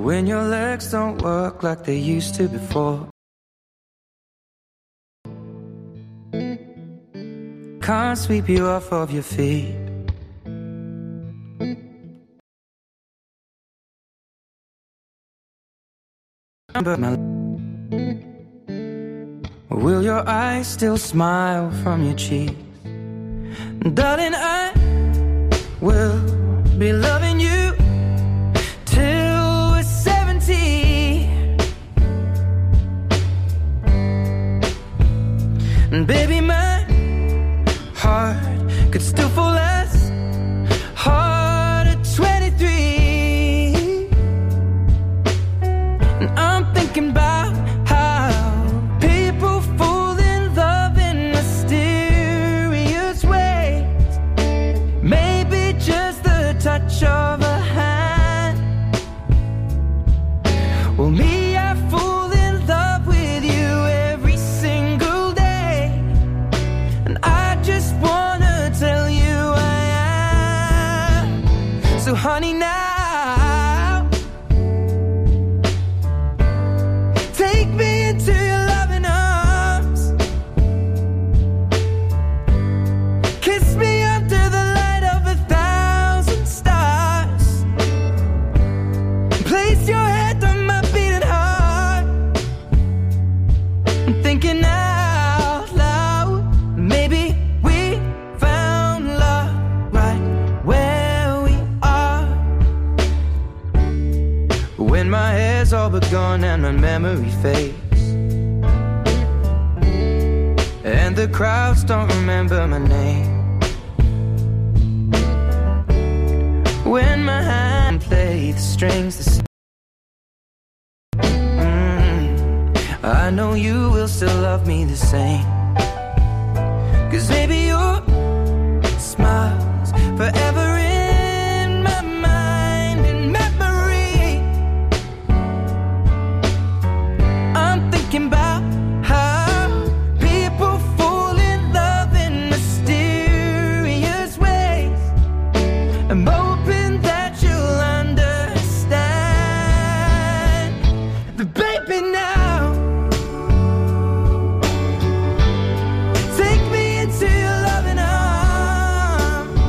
when your legs don't work like they used to before. Can't sweep you off of your feet. But will your eyes still smile from your cheeks? Darling, I will be loving you till we're 70. And baby, my heart could still fall less hard at 23. And I'm thinking about how people fall in love in mysterious ways. Maybe just the touch of a hand. Well, me, I fall in love with you every single day. And I just wanna tell you I am. So honey, now take me into your loving arms. Kiss me under the light of 1,000 stars. Place your head on my beating heart. I'm thinking out loud. Maybe we found love right where we are. When my hair's all but gone and my memory fades, and the crowds don't remember my name. When my hand plays the strings the same. I know you will still love me the same. 'Cause maybe your smile's forever in my mind and memory. I'm thinking about how people fall in love in mysterious ways. I'm hoping that you'll understand. But baby, now take me into your loving arms.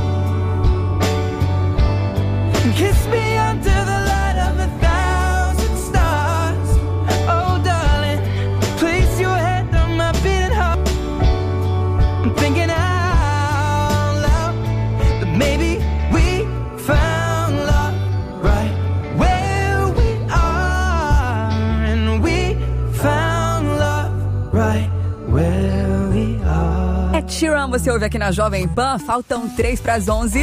And kiss me under the light of 1,000 stars. Oh darling, place your head on my beating heart. I'm thinking out loud that maybe we found love right where we are. And we found love right where we are. Ed Sheeran, você ouve aqui na Jovem Pan. Faltam 3 para as 11.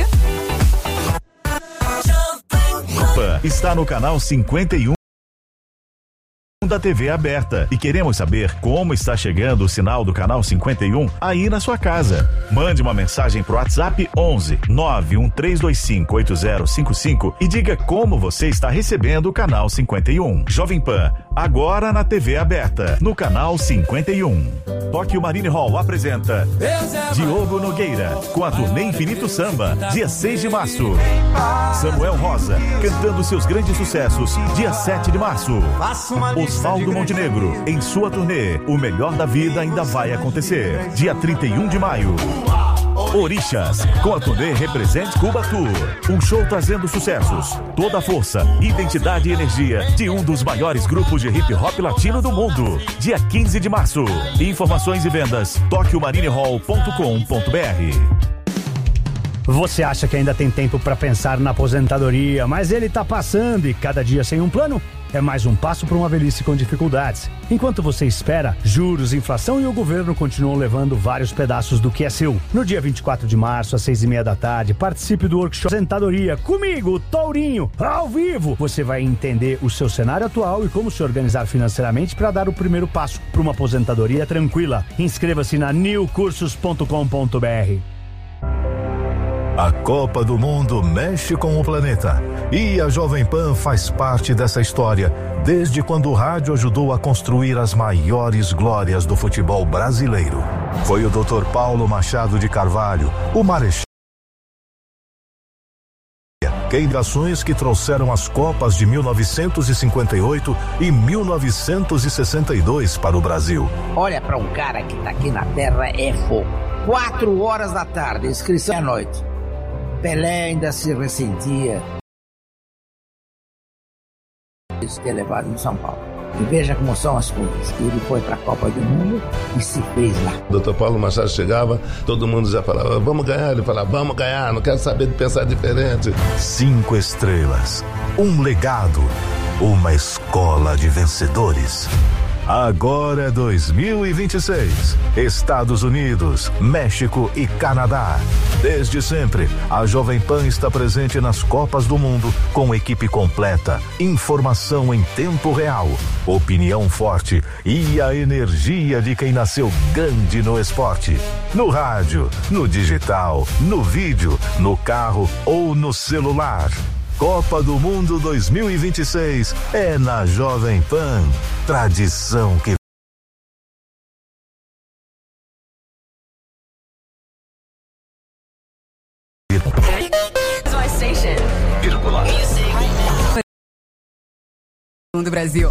Pan está no canal 51 da TV aberta e queremos saber como está chegando o sinal do canal 51 aí na sua casa. Mande uma mensagem pro WhatsApp 11 91325 8055 e diga como você está recebendo o canal 51. Jovem Pan, agora na TV aberta, no canal 51. Tóquio Marine Hall apresenta Diogo Nogueira com a turnê Infinito Samba, dia 6 de março. Samuel Rosa cantando seus grandes sucessos, dia 7 de março. Osvaldo Montenegro em sua turnê O Melhor da Vida Ainda Vai Acontecer, dia 31 de maio. Orixás, com a turnê Represente Cuba Tour. Um show trazendo sucessos, toda a força, identidade e energia de um dos maiores grupos de hip hop latino do mundo. Dia 15 de março. Informações e vendas tokyomarinehall.com.br. Você acha que ainda tem tempo para pensar na aposentadoria, mas ele tá passando e cada dia sem um plano? É mais um passo para uma velhice com dificuldades. Enquanto você espera, juros, inflação e o governo continuam levando vários pedaços do que é seu. No dia 24 de março, às 6:30 da tarde, participe do workshop Aposentadoria comigo, Tourinho, ao vivo. Você vai entender o seu cenário atual e como se organizar financeiramente para dar o primeiro passo para uma aposentadoria tranquila. Inscreva-se na newcursos.com.br. A Copa do Mundo mexe com o planeta e a Jovem Pan faz parte dessa história desde quando o rádio ajudou a construir as maiores glórias do futebol brasileiro. Foi o Dr. Paulo Machado de Carvalho, o Marechal, Queirações que trouxeram as Copas de 1958 e 1962 para o Brasil. Olha, para um cara que tá aqui na terra é fogo. 4 horas da tarde, inscrição à noite. Pelé ainda se ressentia de ter levado no São Paulo. E veja como são as coisas. Ele foi para a Copa do Mundo e se fez lá. O Dr. Paulo Machado chegava, todo mundo já falava, vamos ganhar. Ele falava, vamos ganhar, não quero saber de pensar diferente. 5 estrelas, um legado, uma escola de vencedores. Agora é 2026. Estados Unidos, México e Canadá. Desde sempre, a Jovem Pan está presente nas Copas do Mundo com equipe completa, informação em tempo real, opinião forte e a energia de quem nasceu grande no esporte. No rádio, no digital, no vídeo, no carro ou no celular. Copa do Mundo 2026 é na Jovem Pan. Tradição que do Brasil.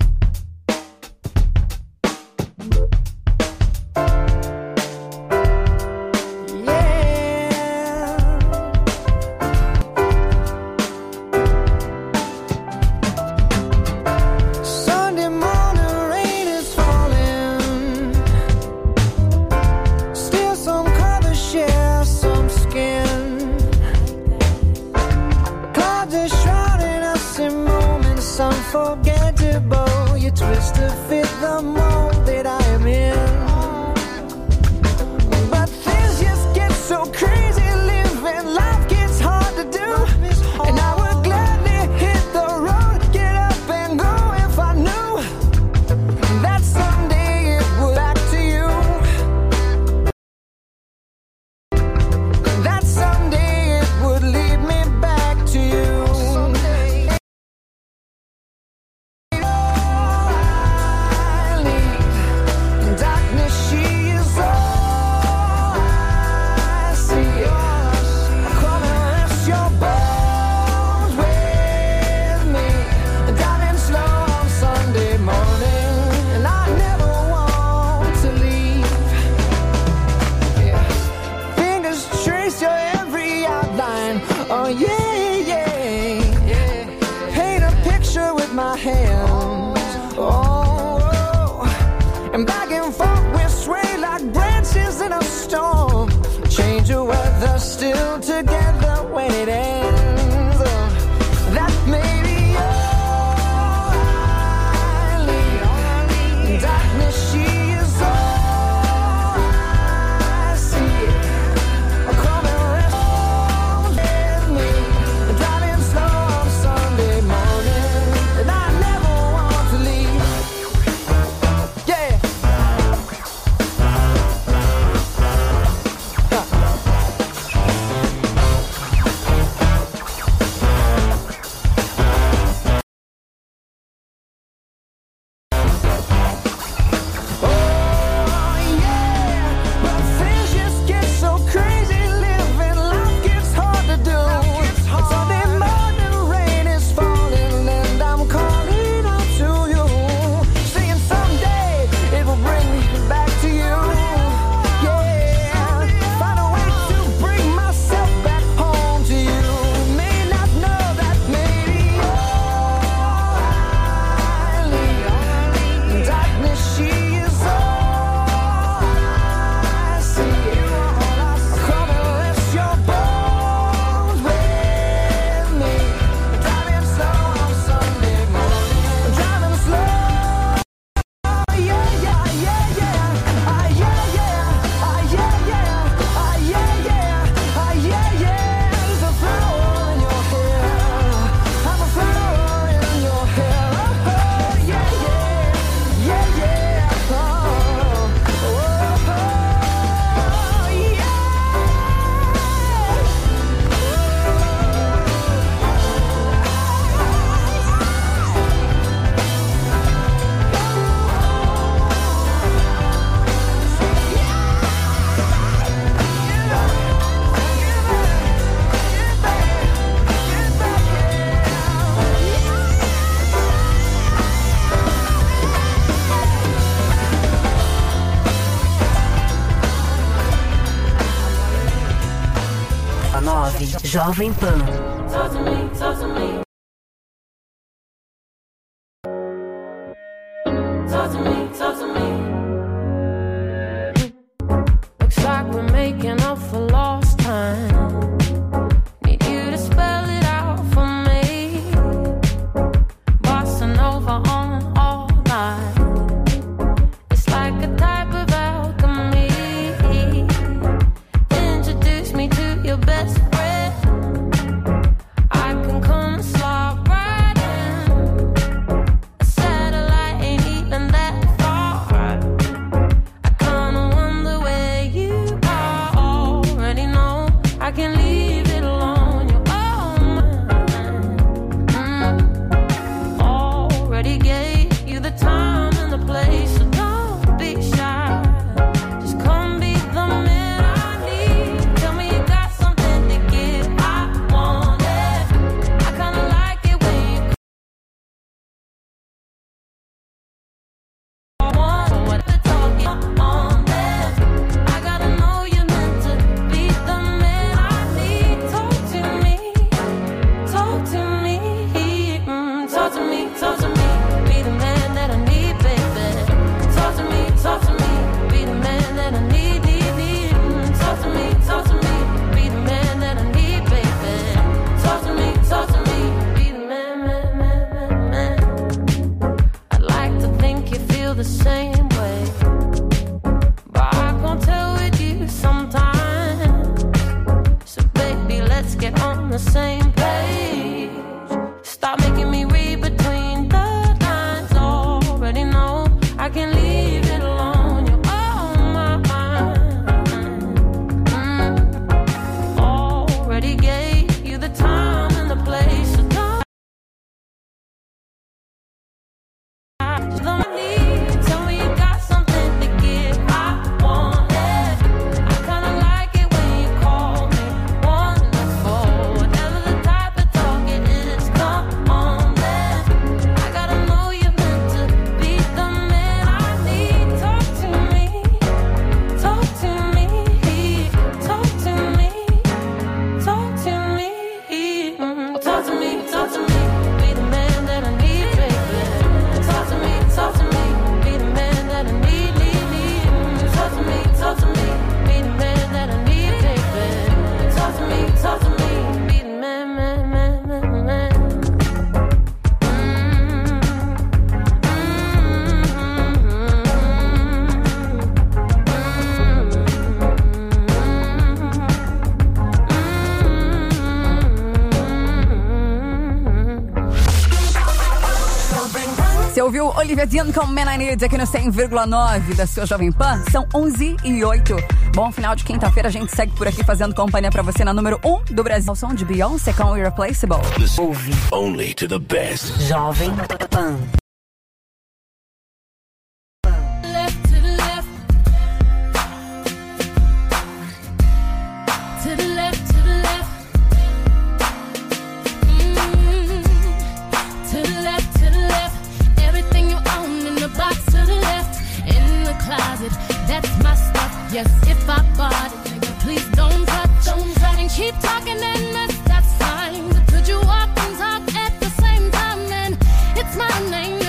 Unforgettable, you twist to fit the mold that I am in. But things just get so crazy, living life gets hard to do. And I would gladly hit the road, get up and go if I knew that someday it would back to you. That someday it would lead me back to you. Oh yeah, yeah, yeah. Paint a picture with my hands. Oh, oh. And back and forth we sway like branches in a storm. Change the weather, still together when it ends. Oh, that may be all I need. Darkness, she is all I see. Come and rest with me. Jovem Pan. Talk to me, talk to me. Talk to me, talk to me. Looks like we're making up for lost time. Need you to spell it out for me. Bossa Nova on all night. It's like a type of alchemy. Introduce me to your best friend. I can come slide right in. A satellite ain't even that far. I kinda wonder where you are. Already know I can leave it alone. You're all mine. Already gave you the time and the place, so don't be shy. Just come be the man I need. Tell me you got something to give. I want it. I kinda like it when you want what the talking on there. I gotta know you're meant to be the man I need. Talk to me, talk to me, talk to me, talk to me. Be the man that I need, baby. Talk to me, be the man that I need, need. Talk to me, be the man that I need, baby. Talk to me, be the man, man. I'd like to think you feel the same way, but I can't tell with you sometimes. So baby, let's get on the same page. Stop making me read between the lines. Already know I can leave it alone. You're all mine. Already gave you the time and the place. So don't tell me you got something to give. I want it. I kinda like it when you call me wonderful. Whatever the type of talk it is, come on then. I gotta know you're meant to be the man I need. Talk to me, talk to me, talk to me, talk to me, talk to me, talk to me. Be the man that I need, baby. Talk to me, be the man that I need, need. Talk to me, be the man that I need, baby. Talk to me, be the man, man. Você ouviu Olivia Dean com Man I Need aqui no 100,9 da sua Jovem Pan? São 11h08. Bom final de quinta-feira, a gente segue por aqui fazendo companhia pra você na número 1 do Brasil. O som de Beyoncé com Irreplaceable. Ouve Only to the best. Jovem Pan. Left to the left. To the left, to the left. To the left, to the left. Everything you own in the box to the left. In the closet, that's my stuff. Yes, if I bought it, nigga, please don't touch. And keep talking and that's fine. But could you walk and talk at the same time? Then it's my name.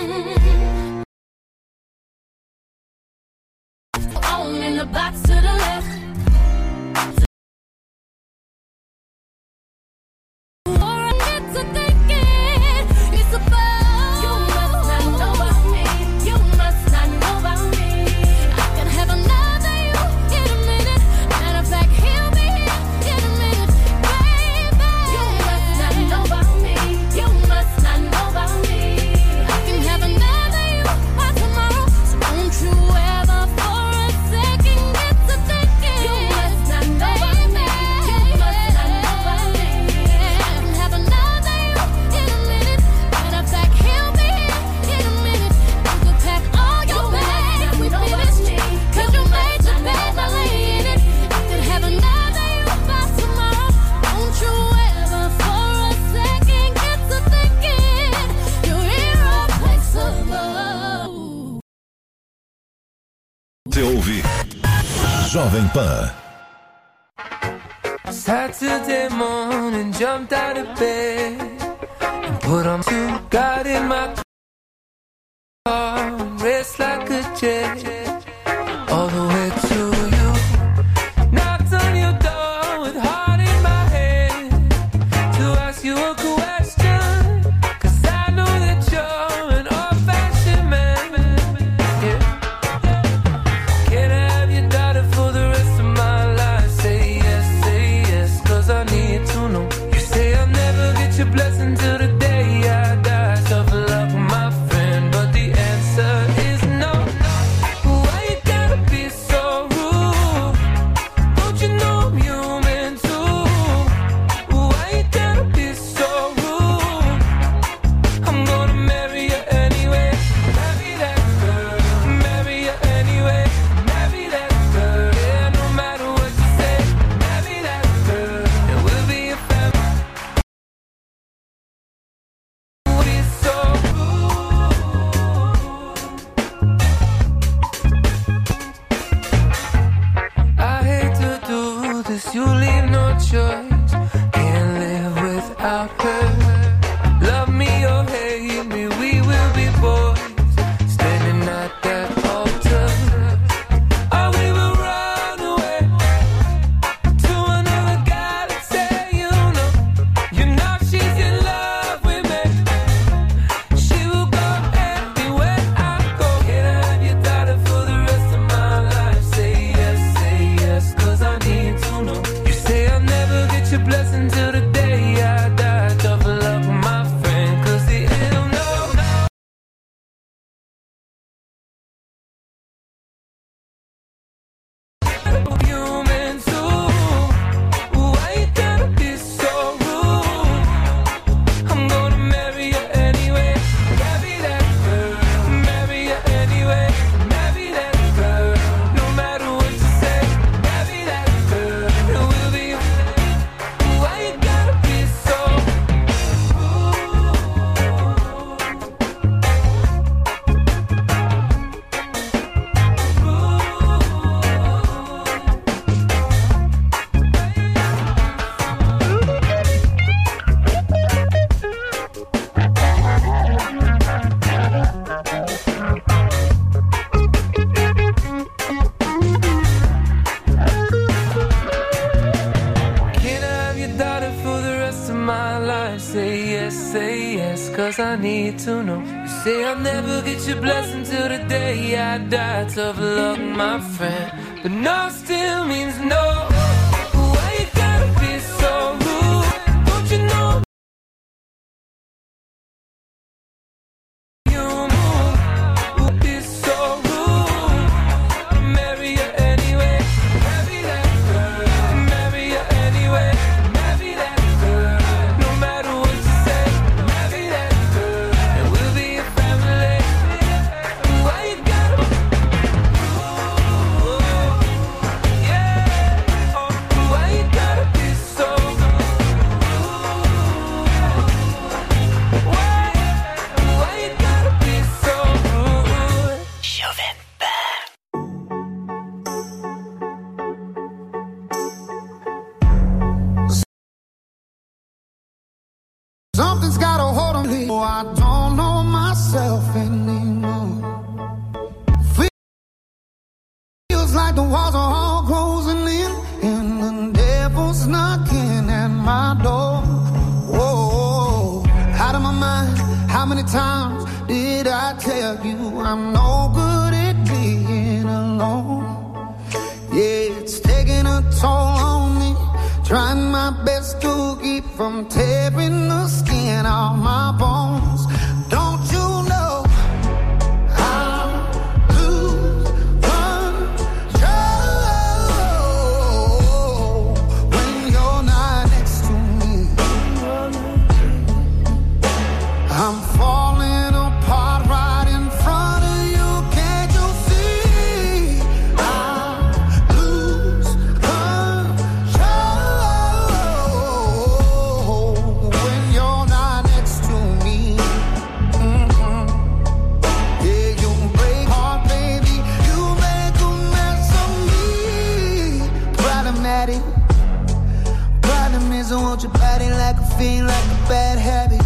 On in the box to the left. Você ouve Jovem Pan. Saturday morning, jumped out of bed and put on to got in my car, raced like a jet all the way to you. Knocked on your door with heart in my head to ask you a question, 'cause I know that you're an old-fashioned man. Yeah. Can I have your daughter for the rest of my life? Say yes, 'cause I need to know. You say I'll never get your blessing till the day I die. Tough luck, my friend, but the answer is no. Why you gotta be so rude? Don't you know I'm human too? Why you gotta be so rude? I'm gonna marry you anyway. Marry that girl. Marry you anyway. Marry that girl. Yeah, no matter what you say. Marry that girl. And we'll be a family. Be so rude. I hate to do this, you leave no choice. Can't live without her. Love me or hate me, we will be boys. Standing at that altar. Or we will run away to another galaxy, you know she's in love with me. She will go everywhere I go. Can I have your daughter for the rest of my life? Say yes, 'cause I need to know. You say I'll never get your blessing till the day I die. Tough luck, my friend, 'cause the ill know. Human too. Why you gotta be so rude? I'm gonna marry you anyway. Marry that girl. Marry you anyway. Marry that girl. No matter what you say. Marry that girl. And we'll be. Why you gotta be so Can I have your daughter for the rest of my life? Say yes, 'cause I need to know. You say I'll never get your blessing till the day I die. Tough luck, my friend, but no still means no. Why you gotta be so rude? Don't you know you move? Be so rude. Marry you anyway. Marry that girl. Marry you anyway. Marry that girl. No matter what you say. Marry that girl. And we'll be a family. Why you gotta? Yeah. myself anymore. Feels like the walls are all closing in, and the devil's knocking at my door. Whoa, out of my mind. How many times did I tell you I'm no good at being alone? Yeah, it's taking a toll on me, trying my best to keep from tearing the skin off my bones. Don't you know I'll lose control when you're not next to me? I'm falling apart right in front of you. Can't you see? I'll lose control when you're not next to me. Yeah, you break heart, baby. You make a mess of me. Problematic. Problem is I want your body like a fiend, like a bad habit.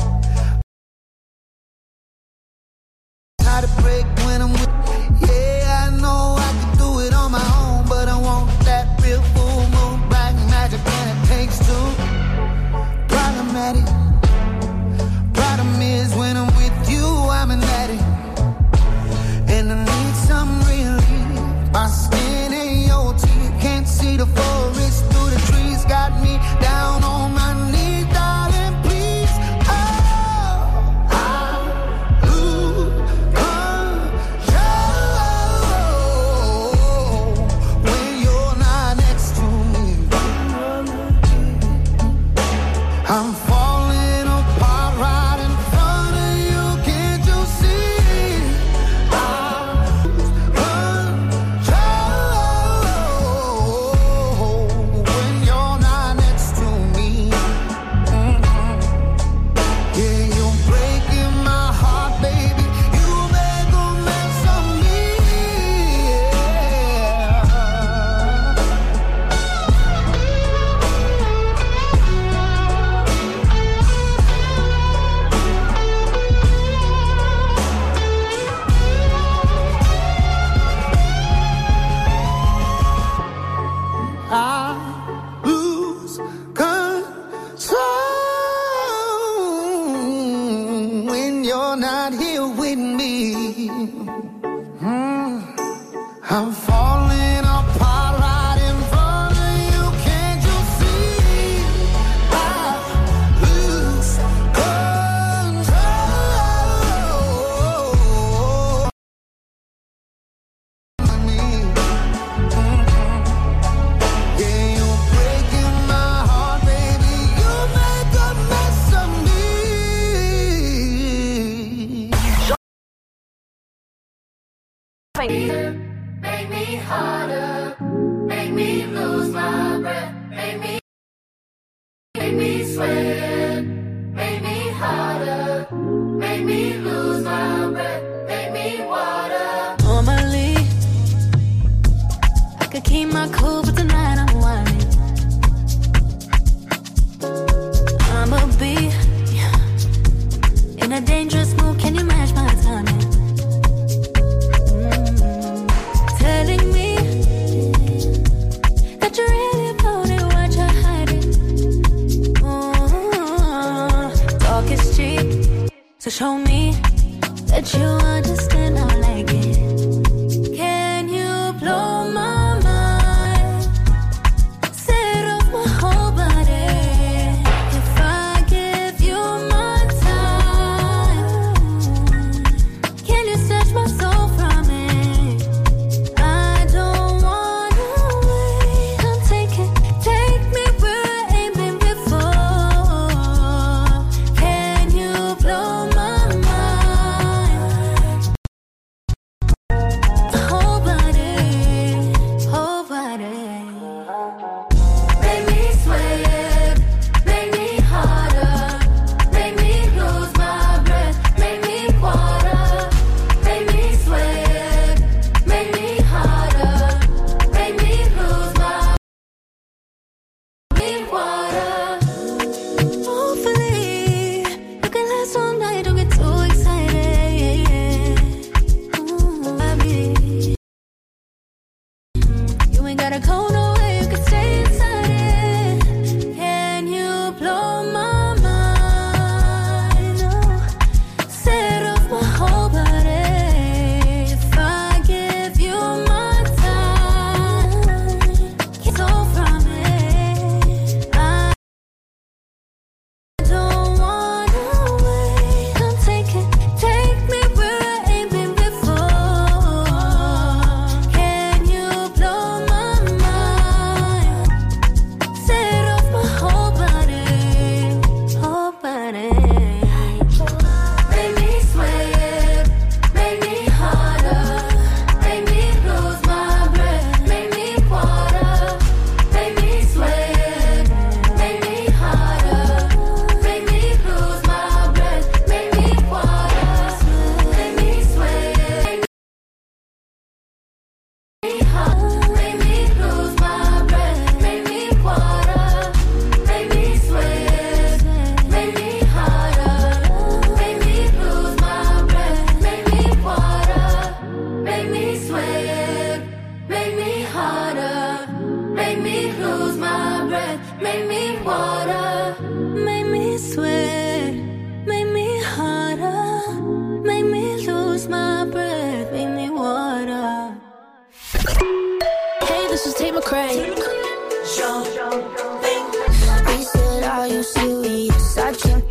How to break when I'm with. Yeah, I know I can do it on my own, but I want that real full moon, black magic, and it takes two. Problematic. Problem is when I'm with you, I'm an addict, and I need some relief. My skin ain't your teeth, can't see the forest through the trees. Got me down on my knees, darling, please. Oh, I'll lose control when you're not next to me. I'm falling apart right in front of you. Can't you see? I'll lose control when you're not next to me. Yeah, you're breaking my heart, baby. You make a mess of me. I lose control when you're not here with me. I'm falling apart right in front of you. Can't you see? I lose control. Yeah, you're breaking my heart, baby. You make a mess of me. Make me harder, make me lose my breath, make me sweat, make me harder, make me lose my breath, make me water. Normally, I could keep my cool, but tonight I'm whining. I'ma be in a dangerous mood. Can you match my timing? Telling me that you really about it, what you're hiding. Talk is cheap, so show me that you understand I like it. Can you blow my mind? Set off my whole body. If I give you my time, can you snatch my soul from it? I don't wanna wait. Come take me where I ain't been before. Can you blow my mind? McCray. He said, are you serious? I jumped.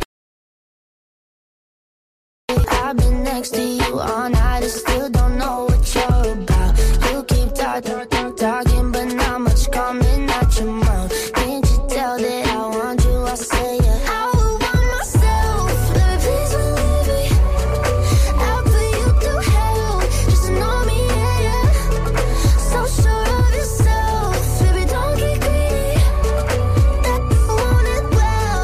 I've been next to you all night and still don't know what you're about. You keep talking, but not much coming out your mouth. Can't you tell that I want you? I say yeah. I would want myself. Baby, please believe me. I'll put you through hell. Just know me, yeah, yeah. So sure of yourself. Baby, don't get greedy. That I want it well.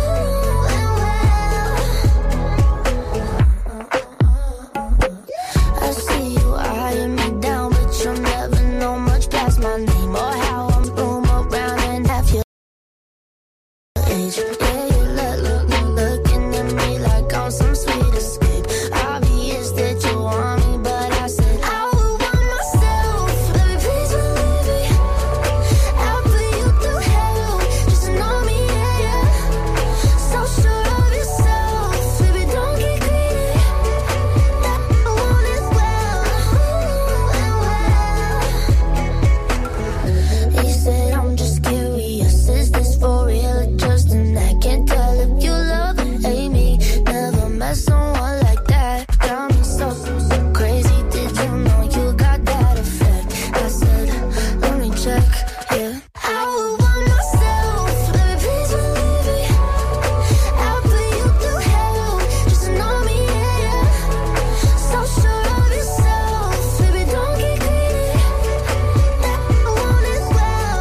I see you eyeing me down, but you'll never know much past my name or how I'm roam around and half your age. Yeah, you looking at me like I'm some sweet escape. Obvious that you want me, but I said I would want myself. Baby, please believe me. I'll put you through hell. Just know me, yeah, yeah. So sure of yourself. Baby, don't get greedy. That I want it well. He said, I'm just curious. Is this for real or just an act? Can't tell if you love or hate me. Never met someone like that. Got me so crazy. Did you know you got that effect? I said, let me check. Yeah. I would want myself. Baby, please believe me. I'll put you through hell. Just know me, yeah, yeah. So sure of yourself. Baby, don't get greedy. That I want it well.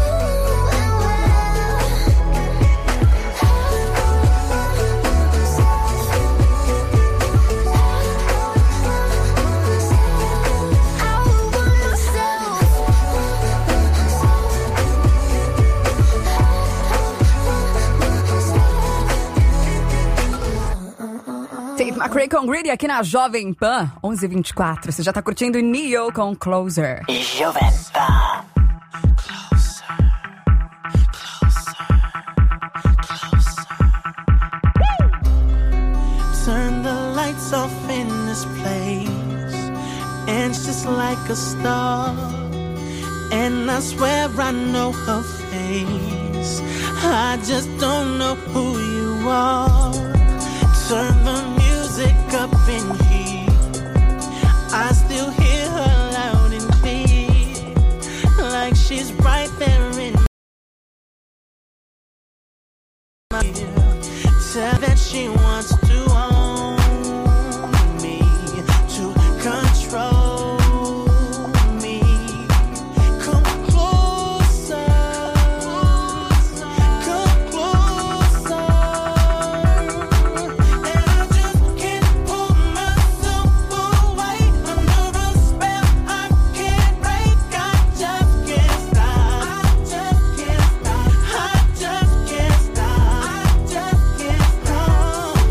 I would want myself. Tate McRae com Greedy aqui na Jovem Pan, 11h24. Você já tá curtindo Neo com Closer. Jovem Pan. Turn the lights off in this place, and it's just like a star. And I swear I know her face. I just don't know who you are. Turn the music up in here. I still hear her loud and clear, like she's right there in my ear. Tell that she wants to own me, to control me. Come closer, come closer. And I just can't pull myself away under a spell I can't break. I just can't stop. I just can't stop. I just can't stop. I just can't stop.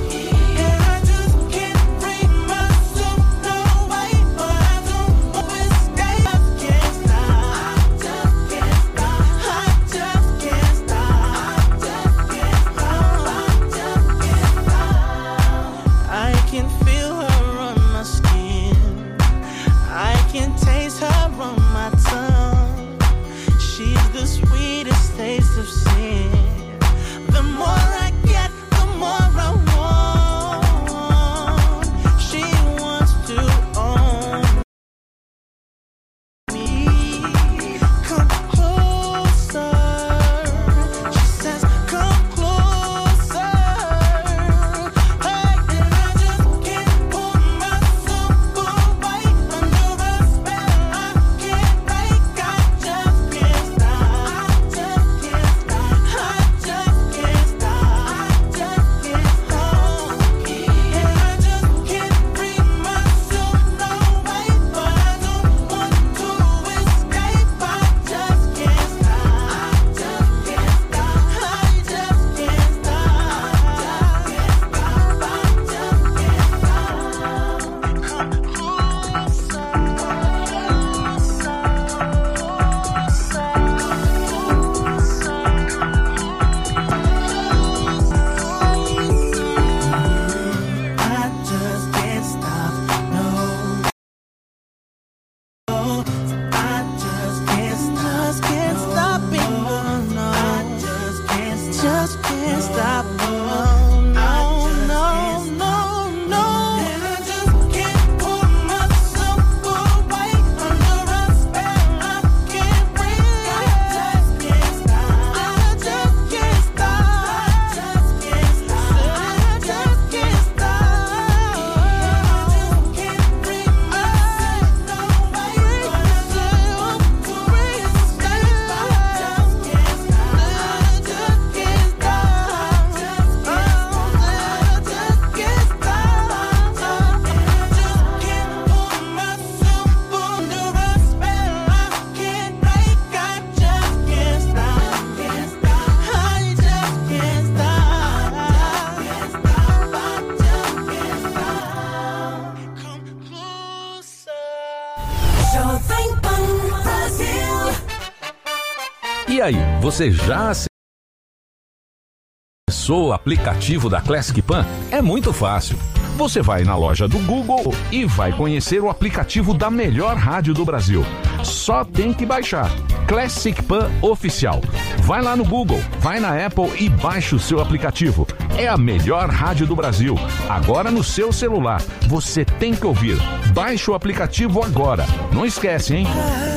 E aí, você já acessou o aplicativo da Classic Pan? É muito fácil. Você vai na loja do Google e vai conhecer o aplicativo da melhor rádio do Brasil. Só tem que baixar. Classic Pan Oficial. Vai lá no Google, vai na Apple e baixa o seu aplicativo. É a melhor rádio do Brasil. Agora no seu celular. Você tem que ouvir. Baixe o aplicativo agora. Não esquece, hein?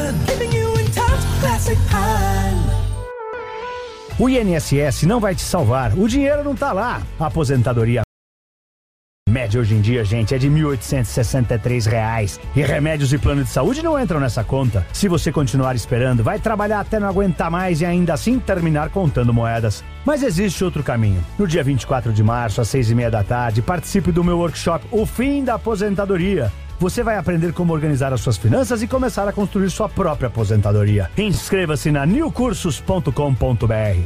O INSS não vai te salvar. O dinheiro não tá lá. A aposentadoria média hoje em dia, gente, é de R$ 1.863. E remédios e plano de saúde não entram nessa conta. Se você continuar esperando, vai trabalhar até não aguentar mais e ainda assim terminar contando moedas. Mas existe outro caminho. No dia 24 de março, às 6:30 da tarde, participe do meu workshop O Fim da Aposentadoria. Você vai aprender como organizar as suas finanças e começar a construir sua própria aposentadoria. Inscreva-se na newcursos.com.br.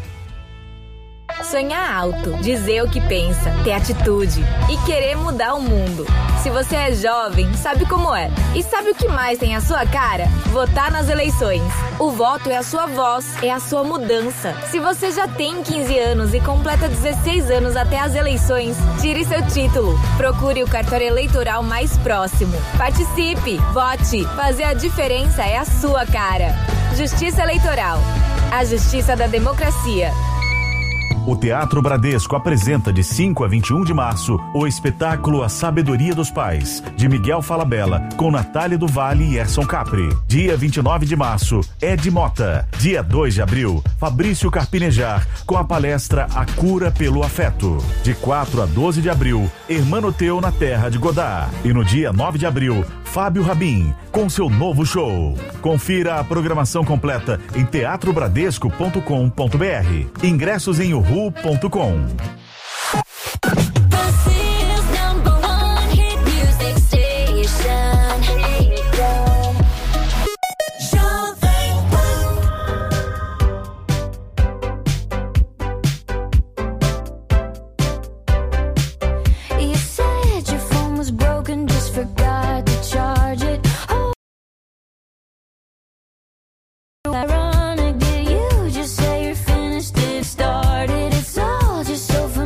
Sonhar alto, dizer o que pensa, ter atitude e querer mudar o mundo. Se você é jovem, sabe como é. E sabe o que mais tem a sua cara? Votar nas eleições. O voto é a sua voz, é a sua mudança. Se você já tem 15 anos e completa 16 anos até as eleições, tire seu título. Procure o cartório eleitoral mais próximo. Participe, vote. Fazer a diferença é a sua cara. Justiça Eleitoral. A justiça da democracia. O Teatro Bradesco apresenta de 5 a 21 de março o espetáculo A Sabedoria dos Pais, de Miguel Falabella, com Natália do Vale e Erson Capri. Dia 29 de março, Ed Mota. Dia 2 de abril, Fabrício Carpinejar, com a palestra A Cura pelo Afeto. De 4 a 12 de abril, Hermanoteu na Terra de Godard. E no dia 9 de abril, Fábio Rabin, com seu novo show. Confira a programação completa em teatrobradesco.com.br. Ingressos em uhu.com. Ironic, did you just say you're finished? It started. It's all just so familiar.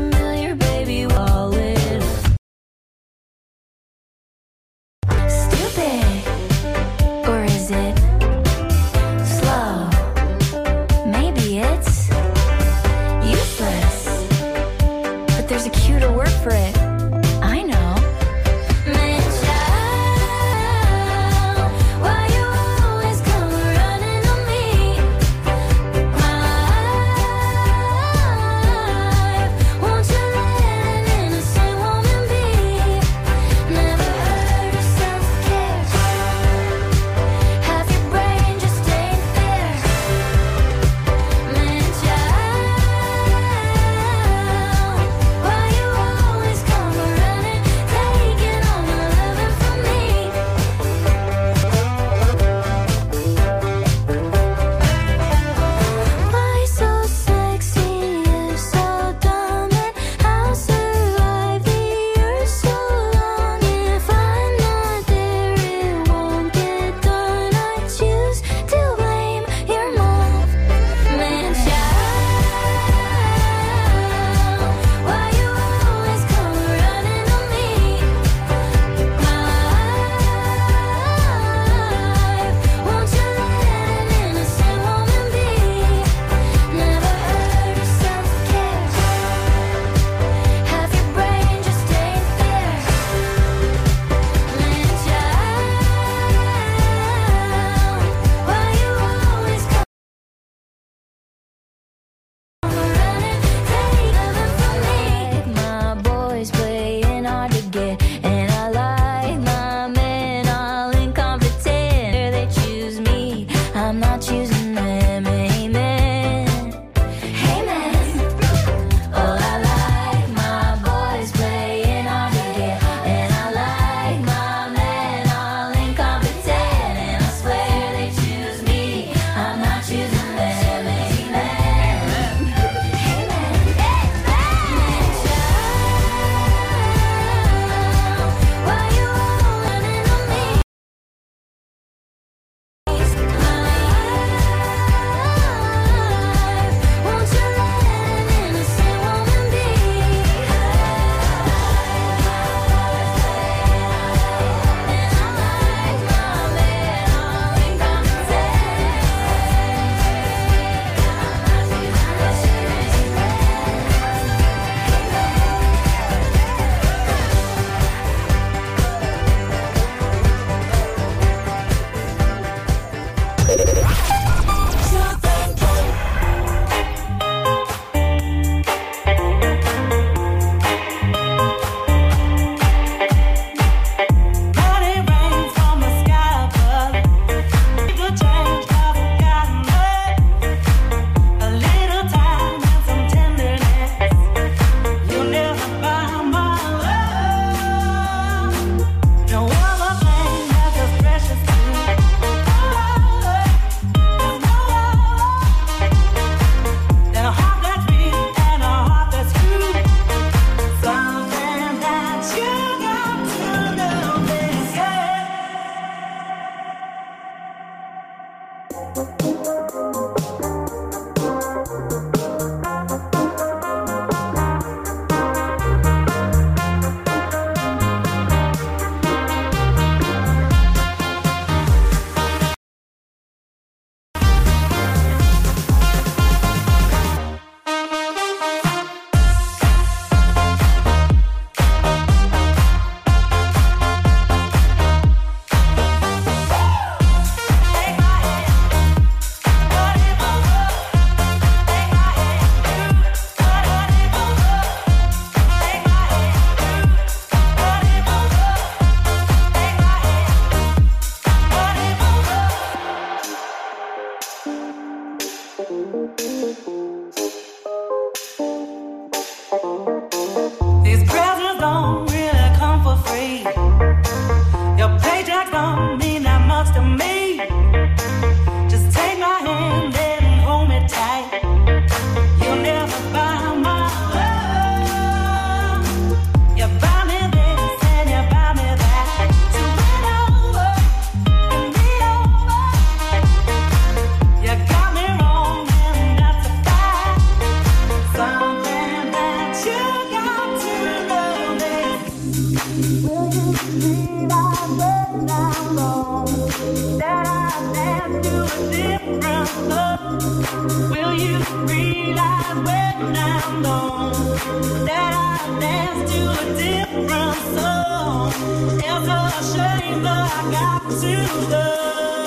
realize when I'm gone that I dance to a different song? Will you realize when I'm gone that I dance to a different song? It's a shame that I got to go.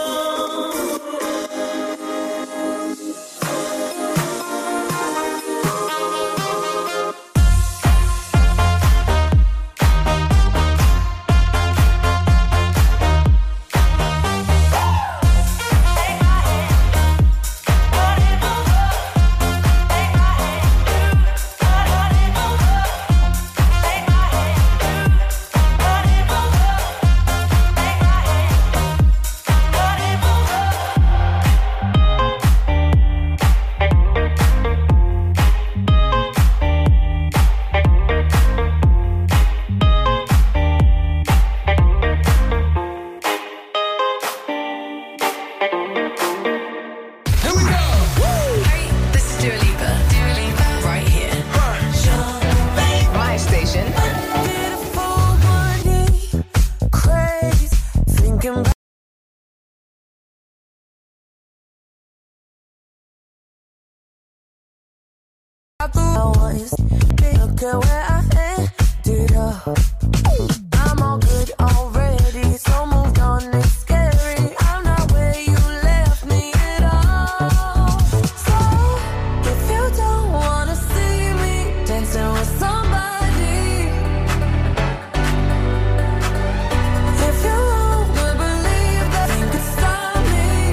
Look at where I ended up. I'm all good already, so moved on. It's scary. I'm not where you left me at all. So if you don't wanna see me dancing with somebody, if you wanna believe that you could stop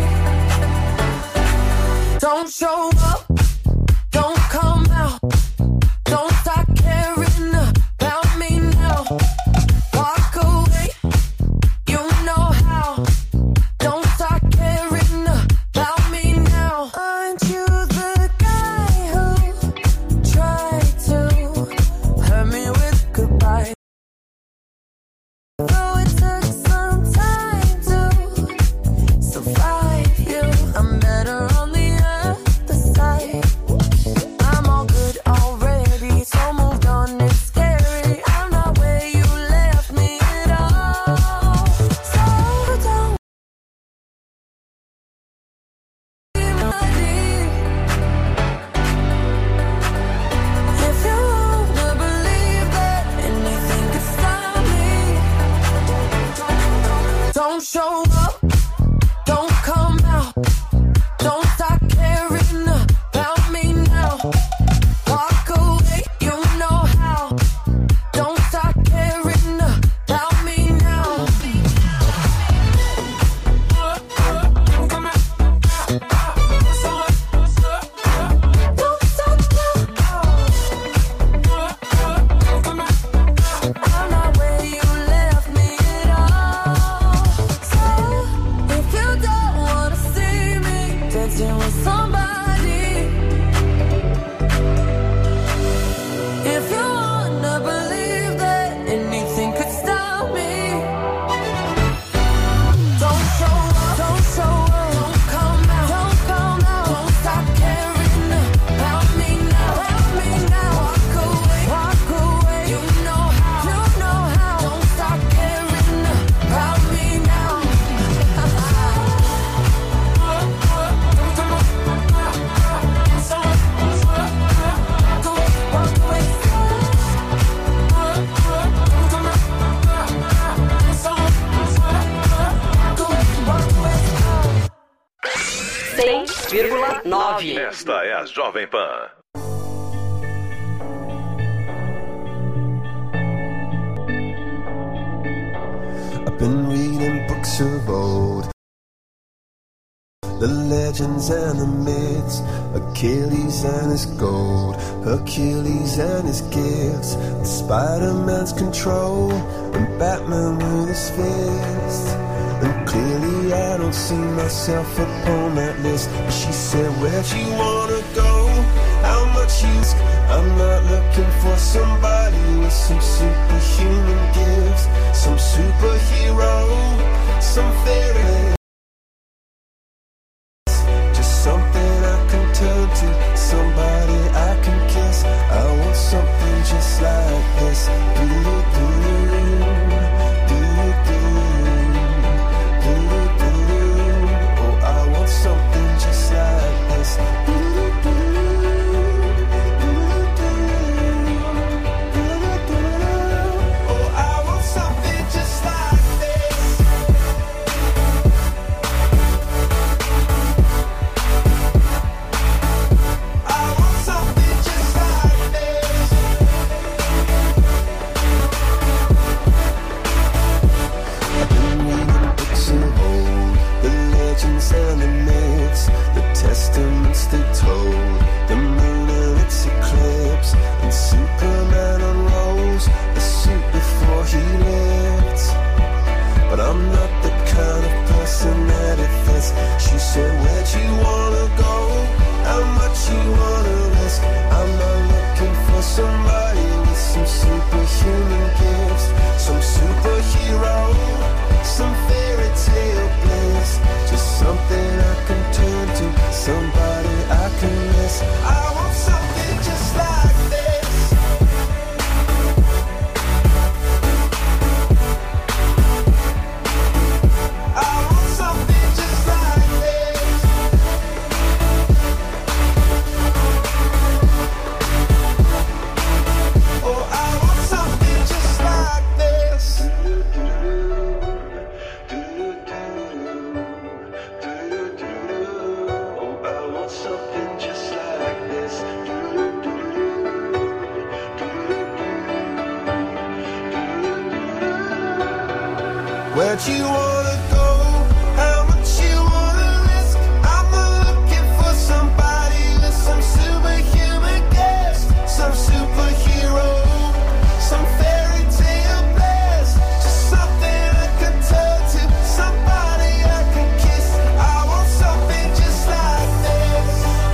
me, don't show up. Don't come out. Don't stop caring about me now. Walk away, you know how. Don't stop caring about me now. Aren't you the guy who tried to hurt me with goodbye? Though it took some time to survive you, I'm better on the other side. I'm all good already, so moved on. It's scary. I'm not where you left me at all. So don't be muddy. If you wanna believe that anything could stop me, don't show up. Don't come out. Don't stop caring about me now. Walk away, you know how. Don't stop caring about me now. Don't stop now. I'm not where you left me at all. So if you don't wanna see me dancing with somebody, if you wanna believe that anything could stop me, don't show up, don't show up, don't come out, don't come out, don't stop caring about me now, walk away, you know how, don't stop caring about me now. Walk away. 100,9. Esta é a Jovem Pan. I've been reading books of old, the legends and the myths, Achilles and his gold, Hercules and his gifts, and Spider-Man's control, and Batman with his fist. And clearly I don't see myself upon that list. But she said, where'd you wanna go? How much you ask? I'm not looking for somebody with some superhuman gifts, some superhero, some fairy. Just something I can turn to, somebody I can kiss. I want something just like this. Do you I'm not the kind of person that it fits. She said, where'd you wanna go? How much you wanna risk? I'm not looking for somebody with some superhuman gifts, some superhero, some fairy tale bliss, just something I can turn to, somebody I can miss. I want something just like this. I want something just like this. Oh, I want something just like this. Oh, I want something just like this. Where'd you wanna go? How much you wanna risk? I'm not looking for somebody with some superhuman gifts, some superhero, some fairy tale bliss, just something I can turn to, somebody I can kiss. I want something just like this.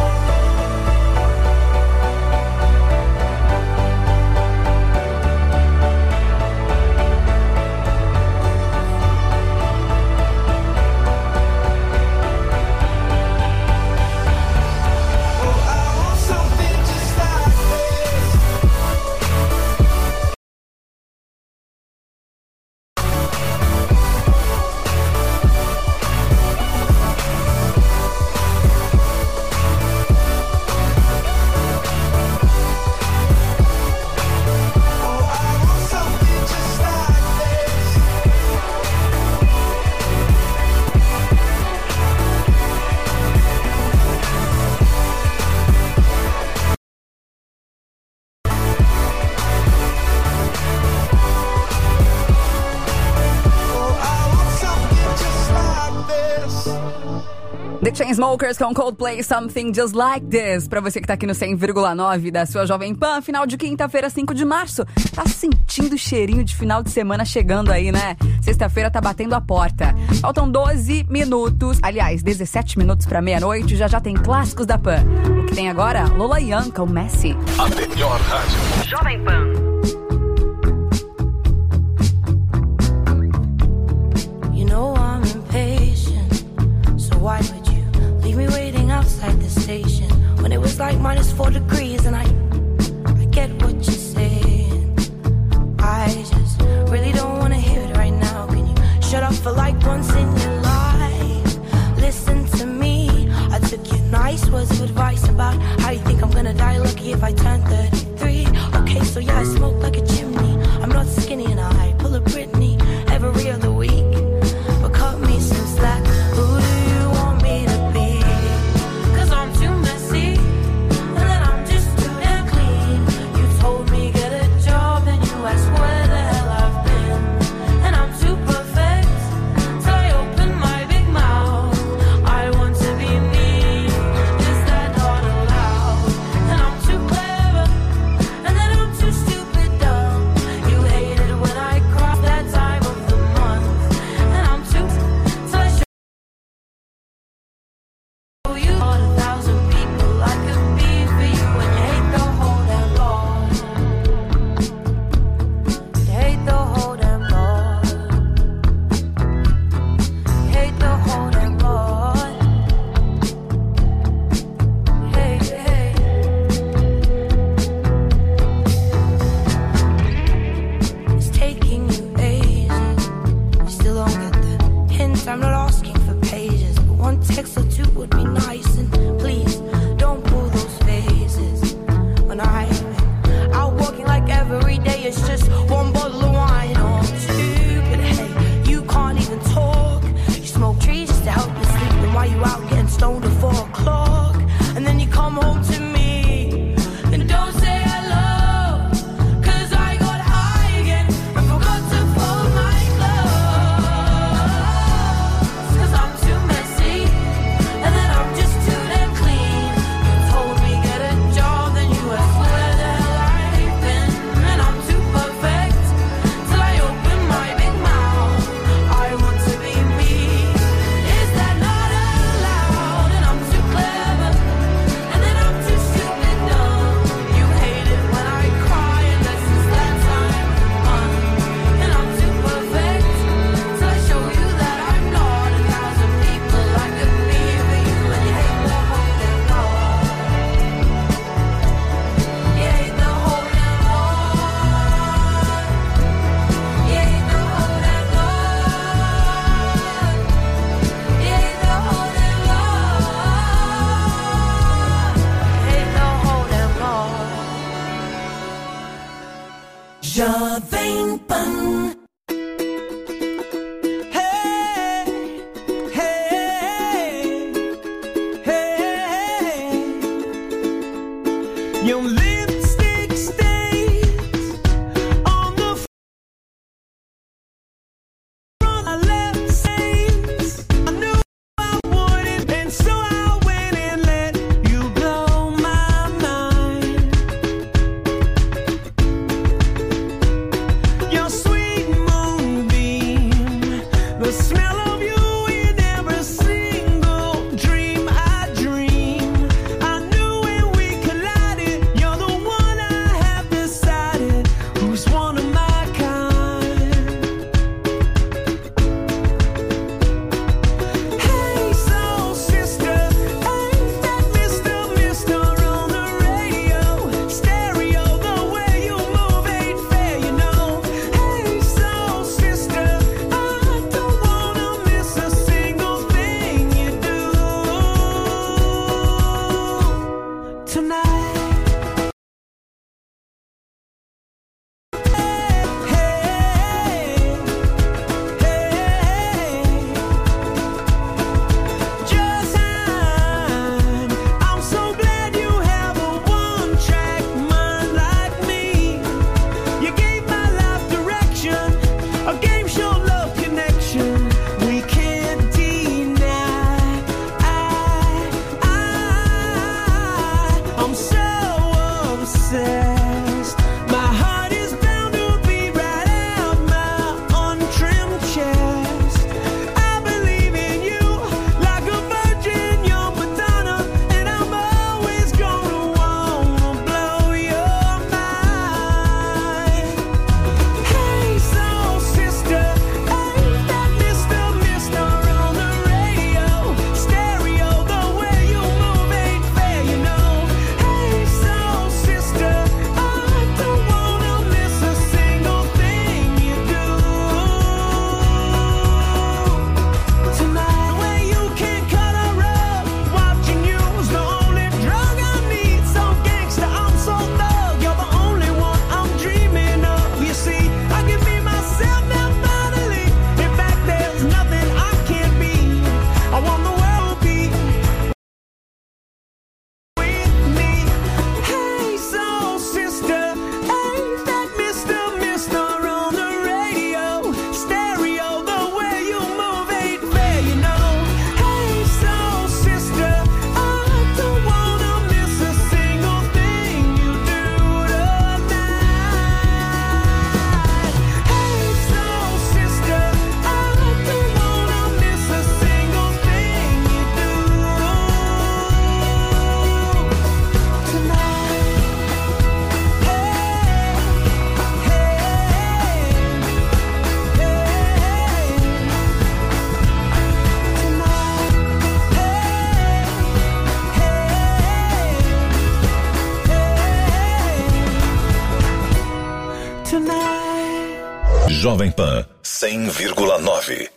Oh, I want something just like this. Oh, I want something just like this. Oh, I want something just like this. The Chainsmokers com Coldplay, Something Just Like This. Pra você que tá aqui no 100,9 da sua Jovem Pan, final de quinta-feira, 5 de março. Tá sentindo o cheirinho de final de semana chegando aí, né? Sexta-feira tá batendo a porta. Faltam 12 minutos, aliás, 17 minutos pra meia-noite. Já tem clássicos da Pan. O que tem agora? Lola Young com Messi. A melhor rádio. Jovem Pan. You know I'm impatient, so why would you leave me waiting outside the station when it was like -4 degrees? And I get what you're saying. I just really don't wanna hear it right now. Can you shut up for like once in your life? Listen to me. I took your nice words of advice about how you think I'm gonna die lucky if I turn 33. Okay, so yeah, I smoke like a chimney. I'm not skinny and I pull a Britney every other week. But cut me some slack. Who do you want me to be? 'Cause I'm too messy, and then I'm just too damn clean. You told me get a job, and you asked where the hell I've been. And I'm too perfect till I open my big mouth. I want to be me, is that not allowed? And I'm too clever, and then I'm too stupid dumb. You hate it when I cross that time of the month. And I'm too till I show you all 1,000 people I could be for you. And you hate the whole damn lot. You hate the whole damn lot. You hate the whole damn lot. Hey, hey. It's taking you ages. You still don't get the hint. I'm not asking for pages, but one text or two would be nice. And please don't pull those phases. When I'm out walking like every day, it's just one bottle of wine or two. But hey, you can't even talk. You smoke trees just to help you sleep. Then why you out getting stoned at 4 o'clock? And then you come home to me and don't say hello. 'Cause I got high again and forgot to fold my clothes. 'Cause I'm too messy, and then I'm just too Jovem Pan 100,9.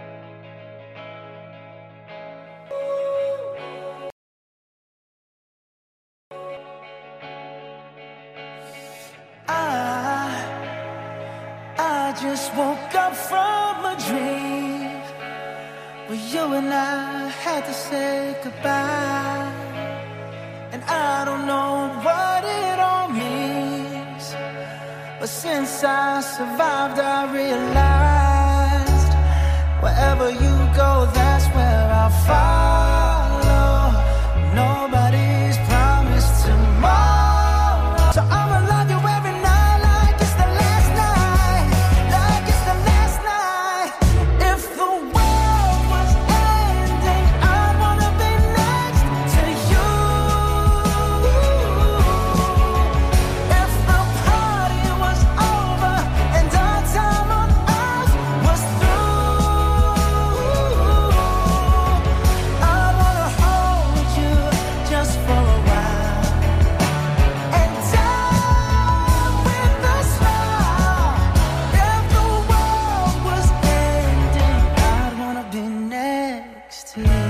I just woke up from a dream where you and I had to say goodbye. And I don't know what it all means, but since I survived I realized wherever you go, that's where I'll follow. Nobody's promised tomorrow, so I'ma love you every night like it's the last night, like it's the last night. If the world was ending, I'd wanna be next to you. If the party was over and our time on earth was through, I wanna hold you just for a while and die with a smile. If the world was ending, I'd wanna be next to you.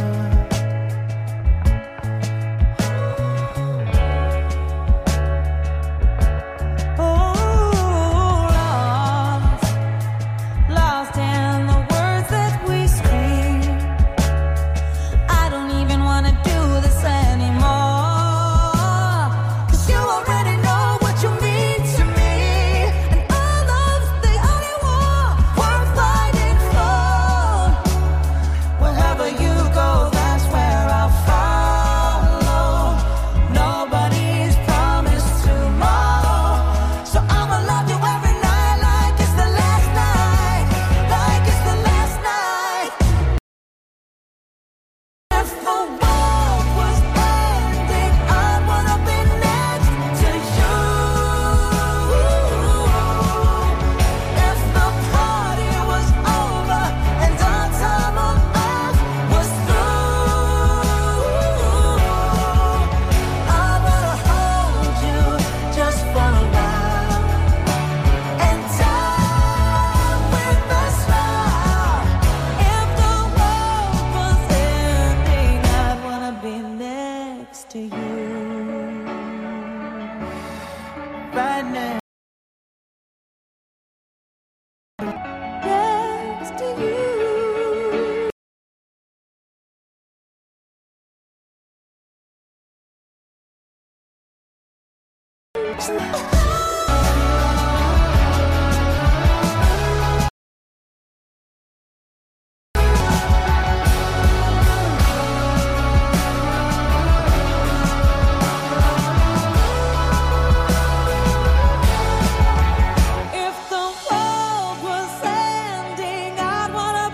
Lost in the words that we scream. I don't even wanna do this anymore, 'cause you already know what you mean to me, and all love's the only war worth fighting for. Wherever you go, that's where I'll follow. Nobody's promised tomorrow, so I'ma love you every night like it's the last night, like it's the last night. If the world was ending, I'd wanna be next to you. If the party was over and our time on earth was through, I wanna hold you just for a while and die with a smile. If the world was ending, I'd wanna be next to you. Right now. Next to you. Next